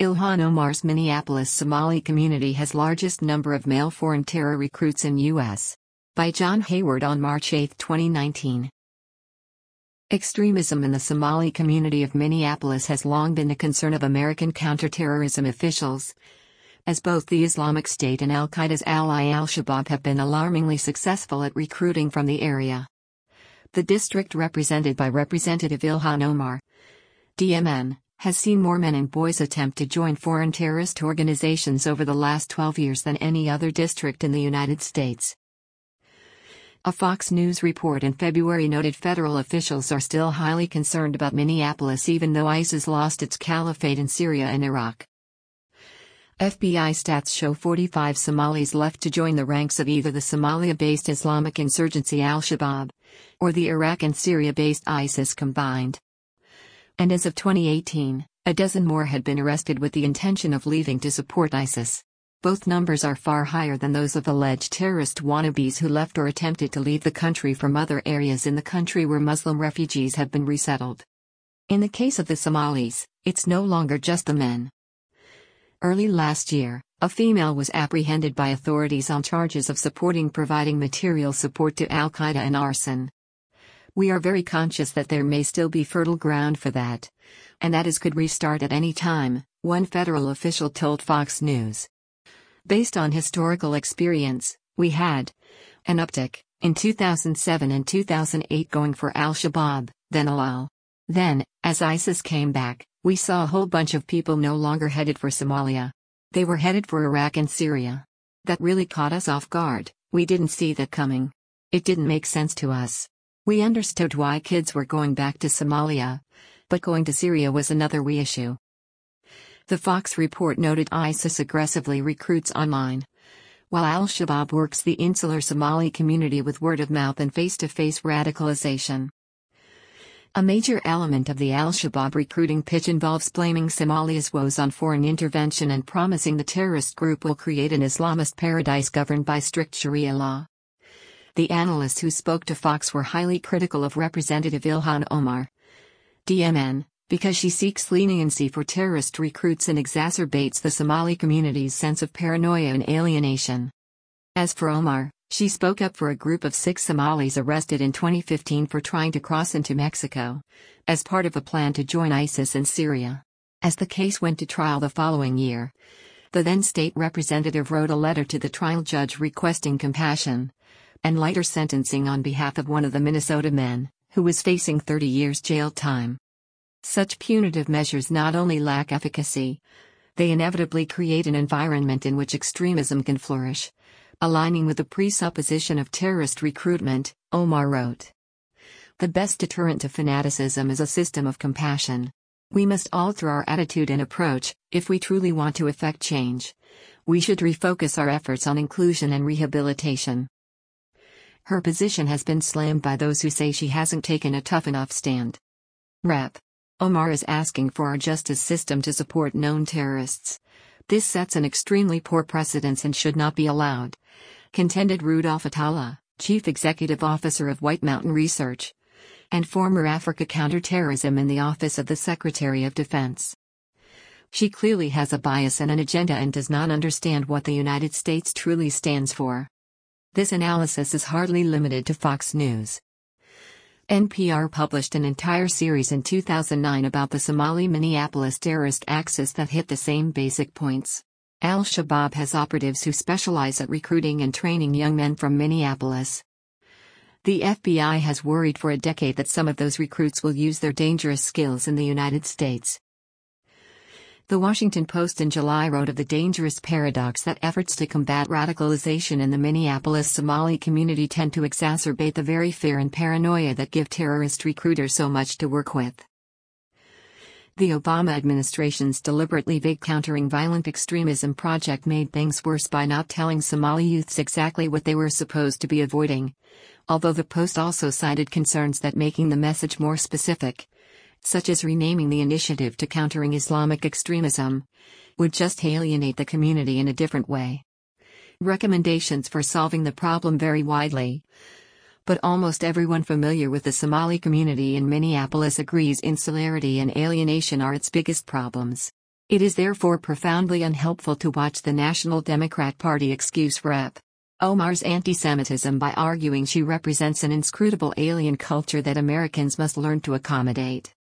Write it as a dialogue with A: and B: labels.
A: Ilhan Omar's Minneapolis Somali community has largest number of male foreign terror recruits in U.S. By John Hayward on March 8, 2019. Extremism in the Somali community of Minneapolis has long been a concern of American counterterrorism officials, as both the Islamic State and al-Qaeda's ally al-Shabaab have been alarmingly successful at recruiting from the area. The district represented by Representative Ilhan Omar, DMN, has seen more men and boys attempt to join foreign terrorist organizations over the last 12 years than any other district in the United States. A Fox News report in February noted federal officials are still highly concerned about Minneapolis even though ISIS lost its caliphate in Syria and Iraq. FBI stats show 45 Somalis left to join the ranks of either the Somalia-based Islamic insurgency al-Shabaab or the Iraq and Syria-based ISIS combined. And as of 2018, a dozen more had been arrested with the intention of leaving to support ISIS. Both numbers are far higher than those of alleged terrorist wannabes who left or attempted to leave the country from other areas in the country where Muslim refugees have been resettled. In the case of the Somalis, it's no longer just the men. Early last year, a female was apprehended by authorities on charges of providing material support to al-Qaeda and arson. We are very conscious that there may still be fertile ground for that, and that could restart at any time, one federal official told Fox News. Based on historical experience, we had an uptick in 2007 and 2008 going for al-Shabaab, then al. Then, as ISIS came back, we saw a whole bunch of people no longer headed for Somalia. They were headed for Iraq and Syria. That really caught us off guard. We didn't see that coming. It didn't make sense to us. We understood why kids were going back to Somalia, but going to Syria was another issue. The Fox report noted ISIS aggressively recruits online, while al-Shabaab works the insular Somali community with word-of-mouth and face-to-face radicalization. A major element of the al-Shabaab recruiting pitch involves blaming Somalia's woes on foreign intervention and promising the terrorist group will create an Islamist paradise governed by strict Sharia law. The analysts who spoke to Fox were highly critical of Representative Ilhan Omar, DMN, because she seeks leniency for terrorist recruits and exacerbates the Somali community's sense of paranoia and alienation. As for Omar, she spoke up for a group of 6 Somalis arrested in 2015 for trying to cross into Mexico, as part of a plan to join ISIS in Syria. As the case went to trial the following year, the then state representative wrote a letter to the trial judge requesting compassion and lighter sentencing on behalf of one of the Minnesota men, who was facing 30 years jail time. Such punitive measures not only lack efficacy, they inevitably create an environment in which extremism can flourish, aligning with the presupposition of terrorist recruitment, Omar wrote. The best deterrent to fanaticism is a system of compassion. We must alter our attitude and approach, if we truly want to effect change. We should refocus our efforts on inclusion and rehabilitation. Her position has been slammed by those who say she hasn't taken a tough enough stand. Rep. Omar is asking for our justice system to support known terrorists. This sets an extremely poor precedence and should not be allowed, contended Rudolph Atala, Chief Executive Officer of White Mountain Research, and former Africa Counterterrorism in the Office of the Secretary of Defense. She clearly has a bias and an agenda and does not understand what the United States truly stands for. This analysis is hardly limited to Fox News. NPR published an entire series in 2009 about the Somali Minneapolis terrorist axis that hit the same basic points. Al-Shabaab has operatives who specialize at recruiting and training young men from Minneapolis. The FBI has worried for a decade that some of those recruits will use their dangerous skills in the United States. The Washington Post in July wrote of the dangerous paradox that efforts to combat radicalization in the Minneapolis Somali community tend to exacerbate the very fear and paranoia that give terrorist recruiters so much to work with. The Obama administration's deliberately vague Countering Violent Extremism project made things worse by not telling Somali youths exactly what they were supposed to be avoiding, although the Post also cited concerns that making the message more specific, such as renaming the initiative to Countering Islamic Extremism, would just alienate the community in a different way. Recommendations for solving the problem vary widely, but almost everyone familiar with the Somali community in Minneapolis agrees insularity and alienation are its biggest problems. It is therefore profoundly unhelpful to watch the National Democrat Party excuse Rep. Omar's anti-Semitism by arguing she represents an inscrutable alien culture that Americans must learn to accommodate.